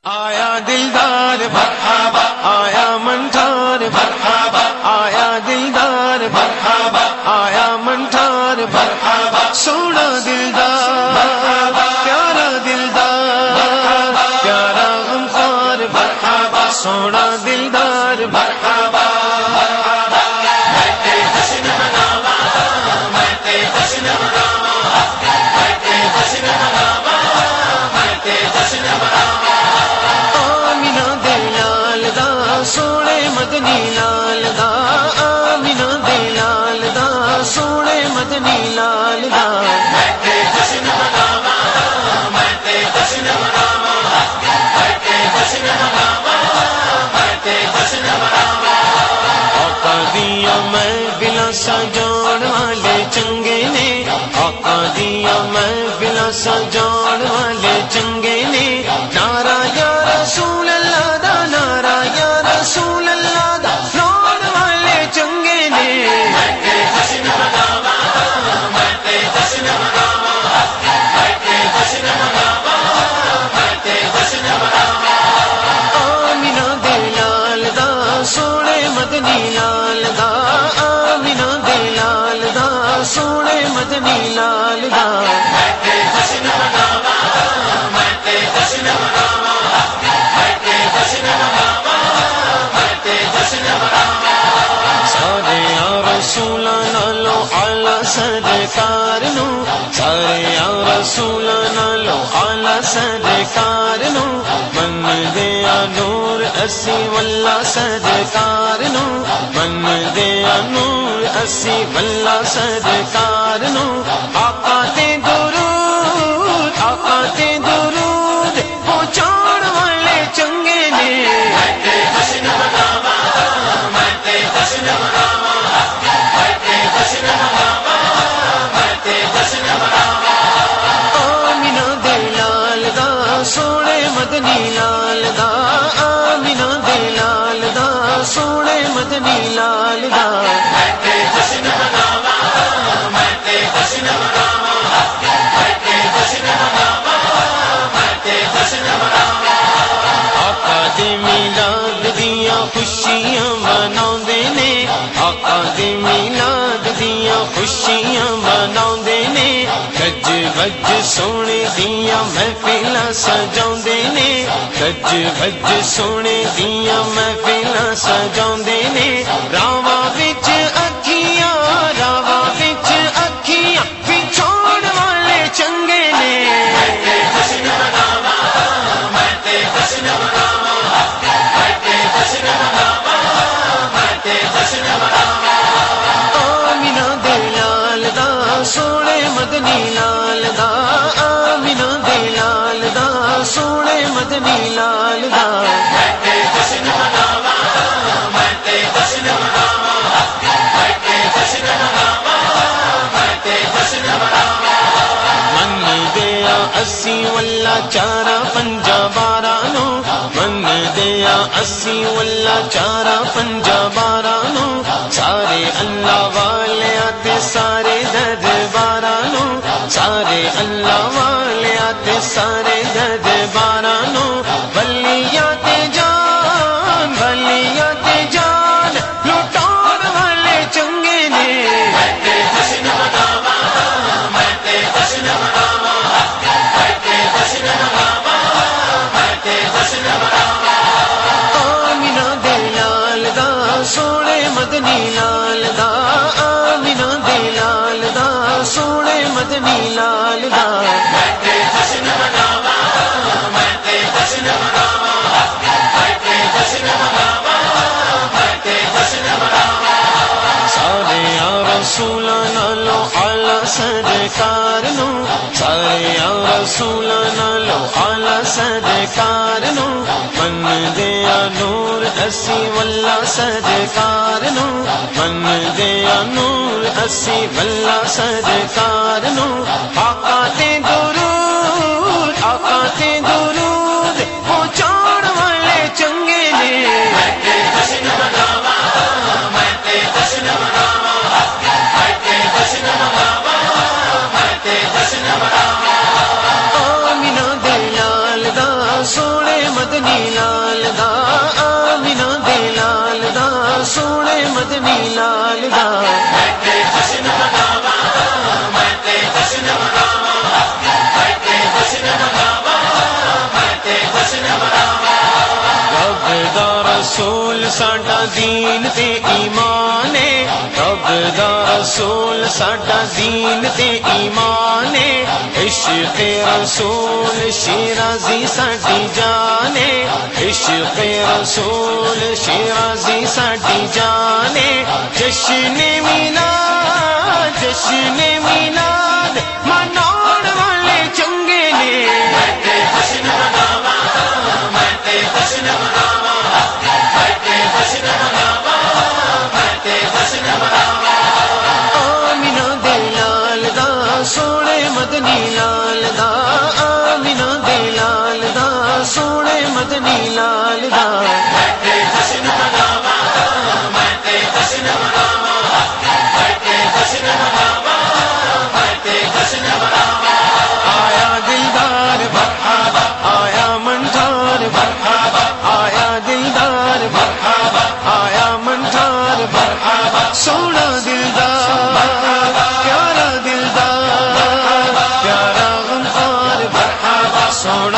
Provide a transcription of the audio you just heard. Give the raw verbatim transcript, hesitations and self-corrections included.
آیا دلدار مرحبا، آیا منٹھار مرحبا، آیا دلدار مرحبا، آیا منٹھار مرحبا، سونا دلدار پیارا دلدار پیارا غمخوار مرحبا، سونا دلدار مرحبا۔ سونے مدنی لال دا، آمینہ دے لال دا، سونے مدنی لال دا، میں تے جشن مناواں، میں تے جشن مناواں، میں تے جشن مناواں، میں تے جشن مناواں۔ آقا دیا محفلاں سجاؤن والے چنگے نے، آقا دیا محفلاں سجاؤن والے چنگے نے، نعرہ یا رسول اللہ دا، نعرہ یا رسول اللہ دا، لاؤن والے چنگے نے، میں تے جشن مناواں، میں تے جشن مناواں، میں تے جشن مناواں، میں تے جشن مناواں۔ آمینہ دے لال دا، سونے مدنی لال دا، آمینہ دے لال دا، سونے مدنی لال دا، میں تے جشن مناواں، میں تے جشن مناواں، میں تے جشن مناواں، میں تے جشن مناواں۔ سارے یا رسولاں نالو اعلی سرکار نو، سارے یا رسولاں نالو اعلی سرکار نو، من دیا نور اسی واللہ سرکار نو، من دیا نور اسی واللہ سرکار نو، آقا تے درود، آقا تے درود پہنچاؤن والے چنگے نے، میں تے جشن مناواں، میں تے جشن مناواں، میں تے جشن مناواں، میں تے جشن مناواں۔ آمینہ دے لال دا، سونے مدنی لال دا، آمینہ دے لال دا، سونے مدنی لال دا، میں تے جشن مناواں، میں تے جشن مناواں، میں تے جشن مناواں، میں تے جشن مناواں۔ آقا دے میلاد دیا خوشیاں مناؤندے نے، آقا دے میلاد دیا خوشیاں مناؤندے نے، گج بج سونے دیا محفلاں سجاؤندے نے، گج بج سونے دیا محفلاں سجاؤندے نے، راواں وچ اکھیاں، راواں وچ اکھیاں پچھوڑ والے چنگے نے، میں تے جشن مناواں، میں تے جشن مناواں، میں تے جشن مناواں، میں تے جشن مناواں۔ آمینہ دے لال دا، سونے مدنی لال دا، آمینہ دے لال دا، سونے مدنی لال دا، میں تے جشن مناواں، میں تے جشن مناواں، میں تے جشن مناواں، میں تے جشن مناواں۔ من دیا اسی واللہ چارہ پنجا بارہ نو، من دیا اسی واللہ چارہ پنجا بارہ نو، سارے اللہ والے آتے سارے درباراں نو، سارے اللہ والے آتے سارے درباراں نو، ولیات جان، ولیات جان لٹاؤن والے چنگے نے، میں تے جشن مناواں، میں تے جشن مناواں، میں تے جشن مناواں، میں تے جشن مناواں۔ آمینہ دے لال دا، سونے مدنی لال دا، آمینہ دے لال دا، سونے مدنی لال دا، میں تے جشن مناواں، میں تے جشن مناواں، میں تے جشن مناواں، میں تے جشن مناواں۔ سارے یا رسولاں نالو اعلی سرکار نو، سارے یا رسولاں نالو اعلی سرکار نو، من دیا نور اسی واللہ سرکار نو، من دیا نور اسی واللہ سرکار نو، آقا تے درود، آقا تے درود پہنچاؤن والے چنگے نے، میں تے جشن مناواں، میں تے جشن مناواں، میں تے جشن مناواں، میں تے جشن مناواں۔ آمینہ دے لال دا، سونے مدنی مدنی لال دا آمینہ دے لال دا سونے مدنی لال دا میں تے جشن مناواں میں تے جشن مناواں میں تے جشن مناواں میں تے جشن مناواں رب دا رسول ساڈا دین تے ایمان ہے رب دا رسول ساڈا دین تے ایمان ہے عشق رسول شیرازی ساڈی جان ہے عشق رسول شیرازی ساڈی جان ہے جشن میلاد جشن میلاد مناਉਣ والے چنگے نے میں تے جشن مناواں میں تے جشن مناواں میں تے جشن مناواں میں تے جشن مناواں آمینہ دے لال دا سونے مدنی لال دا آمینہ دے لال دا سونے مدنی لال دا میں تے جشن مناواں میں تے جشن مناواں میں تے جشن مناواں میں تے جشن مناواں آیا دلدار مرحبا آیا منٹھار مرحبا آیا دلدار مرحبا آیا منٹھار مرحبا سونا دلدار پیارا دلدار پیارا غمخوار مرحبا سونا